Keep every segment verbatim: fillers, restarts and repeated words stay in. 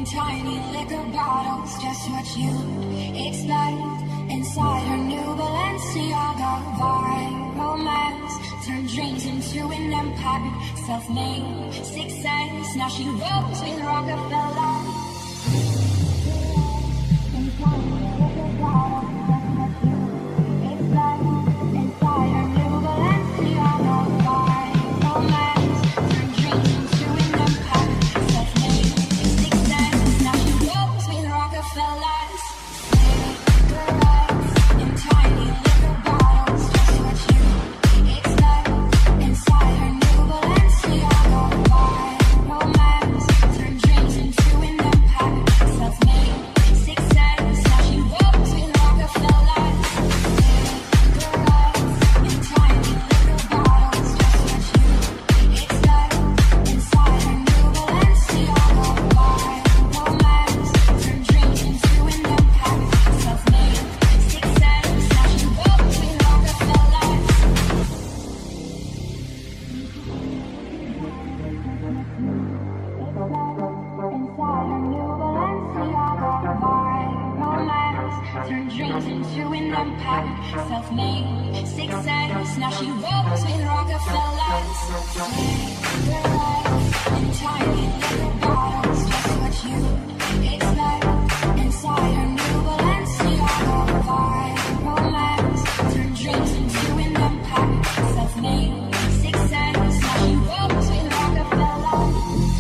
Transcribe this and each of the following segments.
tiny liquor bottles, just what you expect. Inside her new Balenciaga vibe, romance turned dreams into an empire. Self-made success, now she rolls with Rockefeller. In tiny liquor bottles, just what you expect. Inside her new Balenciaga vibe, romance turned dreams into an empire. Self-made success, now she rolls with Rockefellers. In tiny liquor bottles, just what you expect. Inside her new Balenciaga vibe, romance turned dreams into an empire. Self-made success, now she rolls with Rockefellers. In tiny liquor bottles, just what you expect. Inside her new Balenciaga vibe, romance turned dreams into an empire. Self-made success, now she rolls with Rockefellers. Inside her new Balenciaga vibe, romance turned dreams into an empire. Self-made success, now she rolls with Rockefellers. In tiny liquor bottles, just what you expect. Inside her new Balenciaga vibe, romance turned dreams into an empire. Self-made success, now she rolls with Rockefellers.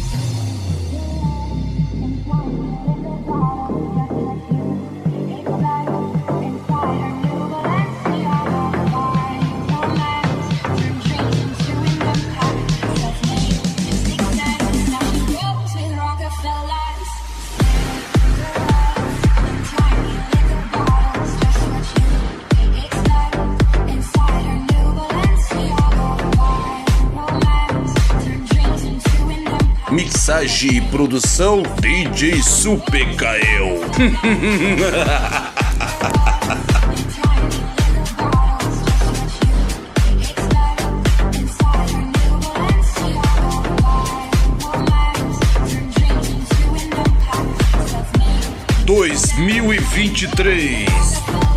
In tiny liquor bottles, just what you expect. Inside her new Balenciaga vibe, romance turned dreams into an empire. Self-made success, now she rolls with Rockefellers. In tiny liquor bottles, just what you expect. Inside her new Balenciaga vibe, romance turned dreams into an empire. Mixagem e produção D J Supercael. In tiny liquor bottles, just what you expect. Inside her new Balenciaga vibe, romance turned dreams into an empire. Self-made dois mil e vinte e três.